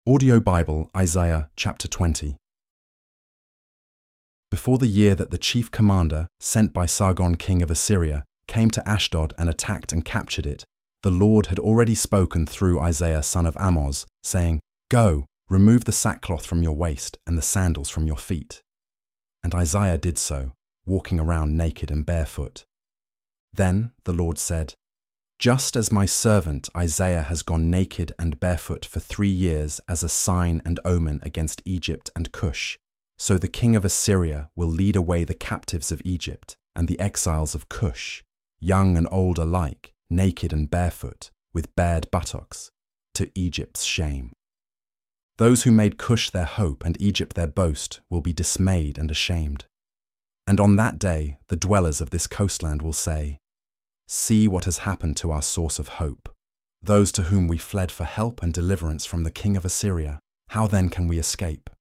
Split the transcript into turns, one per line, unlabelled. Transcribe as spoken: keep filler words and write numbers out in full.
Audio Bible, Isaiah chapter twenty. Before the year that the chief commander, sent by Sargon king of Assyria, came to Ashdod and attacked and captured it, the Lord had already spoken through Isaiah son of Amoz, saying, "Go, remove the sackcloth from your waist and the sandals from your feet." And Isaiah did so, walking around naked and barefoot. Then the Lord said, "Just as my servant Isaiah has gone naked and barefoot for three years as a sign and omen against Egypt and Cush, so the king of Assyria will lead away the captives of Egypt and the exiles of Cush, young and old alike, naked and barefoot, with bared buttocks, to Egypt's shame. Those who made Cush their hope and Egypt their boast will be dismayed and ashamed. And on that day the dwellers of this coastland will say, 'See what has happened to our source of hope, those to whom we fled for help and deliverance from the king of Assyria. How then can we escape?'